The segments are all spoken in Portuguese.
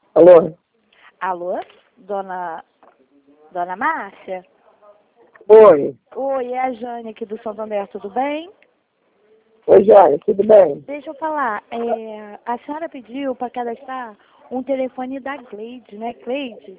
Alô? Alô? Dona Márcia? Oi. Oi, é a Jane aqui do Santander, tudo bem? Oi, Jair, tudo bem? Deixa eu falar, a senhora pediu para cadastrar um telefone da Cleide, né, Cleide?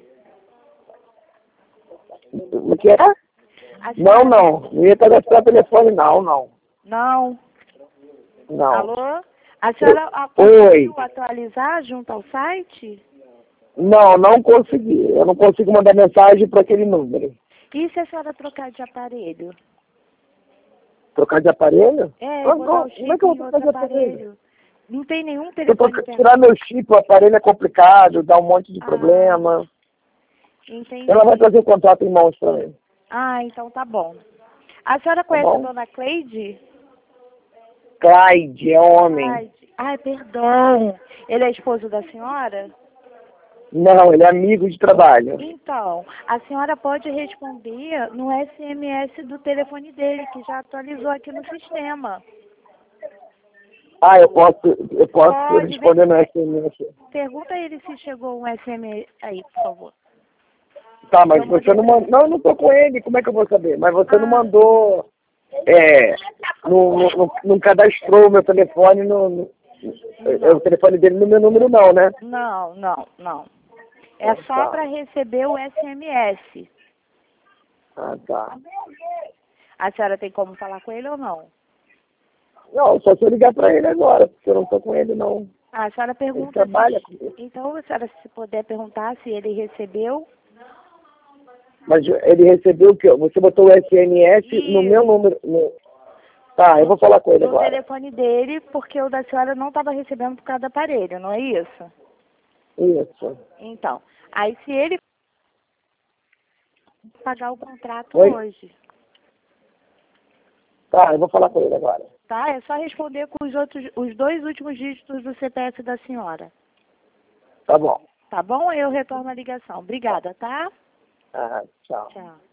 O que é? A Não, senhora... não. Não ia cadastrar telefone, não. Não. Não. Alô? A senhora Oi. conseguiu atualizar junto ao site? Não, não consegui. Eu não consigo mandar mensagem para aquele número. E se a senhora trocar de aparelho? Trocar de aparelho? Botar o Como é chip que eu em vou trocar outro de aparelho? aparelho. Não tem nenhum Se eu telefone tirar meu chip, o aparelho é complicado, dá um monte de Ah, problema. entendi. Ela vai trazer o contrato em mãos para mim. Ah, então tá bom. A senhora Tá conhece a bom? dona Cleide? Clyde, é homem. Ai, perdão. Ele é esposo da senhora? Não, ele é amigo de trabalho. Então, a senhora pode responder no SMS do telefone dele, que já atualizou aqui no sistema. Ah, eu posso Pode responder no ver. SMS. Pergunta a ele se chegou um SMS aí, por favor. Tá, mas você não mandou. Não, eu não tô com ele, como é que eu vou saber? Mas você não mandou. Não cadastrou o meu telefone o telefone dele no meu número, não, né? Não. É só Tá. para receber o SMS. Ah, tá. A senhora tem como falar com ele ou não? Não, só se eu ligar pra ele agora, porque eu não tô com ele, não. A senhora Ele pergunta trabalha comigo. Então, a senhora, se puder perguntar se ele recebeu. Mas ele recebeu o quê? Você botou o SMS no meu número. Tá, eu vou falar com ele No agora. telefone dele, porque o da senhora não estava recebendo por causa do aparelho, não é isso? Isso. Então, aí se ele pagar o contrato Oi? hoje, Tá, eu vou falar com ele agora. tá? É só responder com os dois últimos dígitos do CPF da senhora. Tá bom. Tá bom? Eu retorno a ligação. Obrigada, tá? Ah, tchau. Tchau.